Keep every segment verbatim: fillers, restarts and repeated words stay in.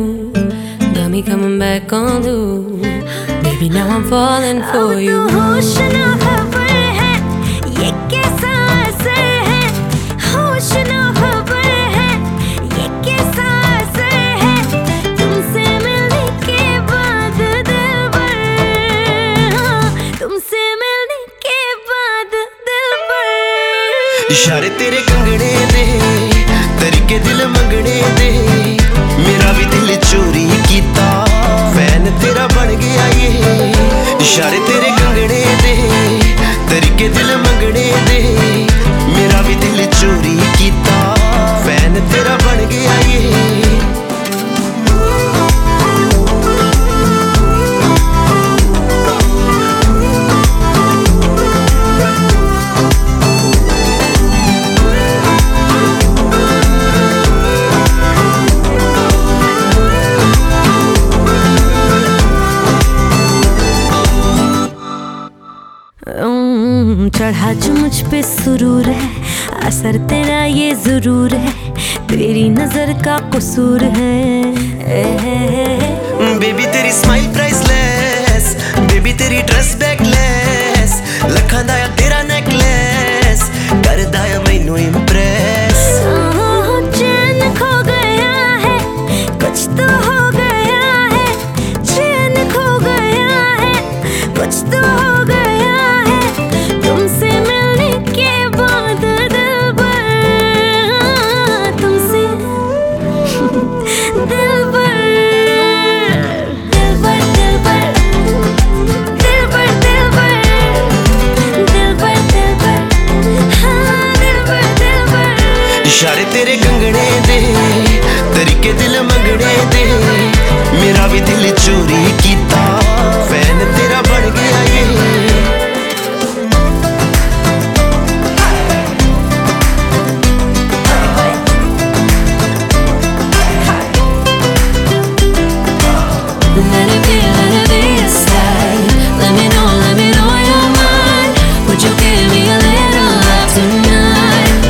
got me coming back on loose. Baby, now I'm falling for you. होश ना खबर है, ये कैसा असर है? होश ना खबर है, ये कैसा असर है? तुमसे मिलने के बाद दिलबर, हाँ, तुमसे मिलने के बाद दिलबर। इशारे तेरे कंगने दे, तरीके दिल मंगने दे, मेरा भी दिल चोरी कीता, फैन तेरा बन गया ये। इशारे तेरे कंगने दे, तरीके दिल मंगने दे, मेरा भी दिल चोरी कीता, फैन तेरा बन गया ये। चढ़ा जो मुझ पे सुरूर है, असर तेरा ये जरूर है, तेरी नजर का कसूर है। बेबी तेरी स्माइल प्राइसलेस, बेबी तेरी ड्रेस बैकलेस, लखां दा तेरा नेकलेस, करदा है मैनू इम्प्रेस। चैन खो गया है, कुछ तो हो गया है, चैन खो गया है, कुछ तो हो गया है, तुमसे मिलने के बाद दिलबर, तुमसे दिलबर, दिलबर दिलबर दिलबर दिलबर दिलबर दिलबर, हाँ दिलबर दिलबर। इशारे तेरे कंगने दे, तरीके दिल मंगने दे, मेरा भी दिल चोरी कीता, फैन तेरा बन गया ये। Let it be, let it be a sign. Let me know, let me know your mind. Would you give me a little love tonight?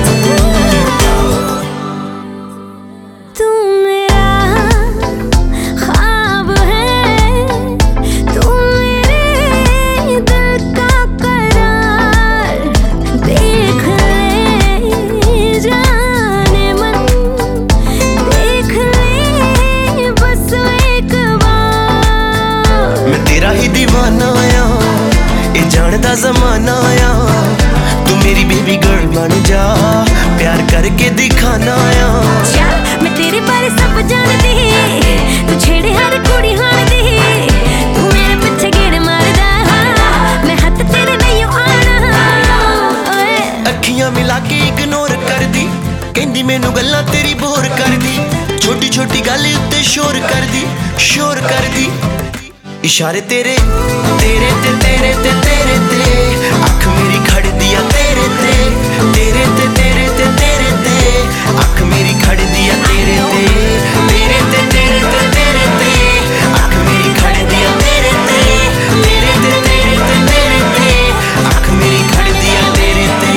तू मेरा ख्वाब है, तू मेरे दिल का करार, देख ले जाने मन, देख ले बस एक बार। मैं तेरा ही दीवाना आया, ये जानदा जमाना आया, तू मेरी बेबी गर्ल बन जा, प्यार करके दिखाना आया। चल मैं तेरे बारे सब जानदी, तू छेड़े हर कुड़ी हाणदी, तू मेरे पिछे गेड़ मारदा, मैं हत्थ तेरे नहीं आना। अखियां मिला के इग्नोर कर दी, कहंदी मैनू गल्लां तेरी बोर कर दी, छोटी छोटी गल उत्ते शोर कर दी, शोर कर दी। इशारे तेरे तेरे ते तेरे ते तेरे ते, अख मेरी खड़ दिया तेरे ते, तेरे ते तेरे ते तेरे ते, अख मेरी खड़ दिया तेरे ते, तेरे ते तेरे ते तेरे ते, अख मेरी खड़ दिया तेरे ते, तेरे ते तेरे ते तेरे ते, अख मेरी खड़ दिया तेरे ते।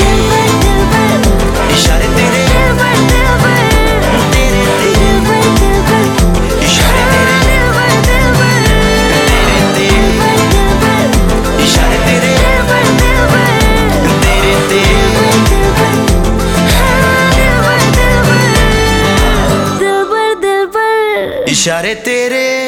इशारे तेरे तेरे ते, इशारे तेरे इशारे तेरे तेरे ते। दिलबर दिलबर, इशारे तेरे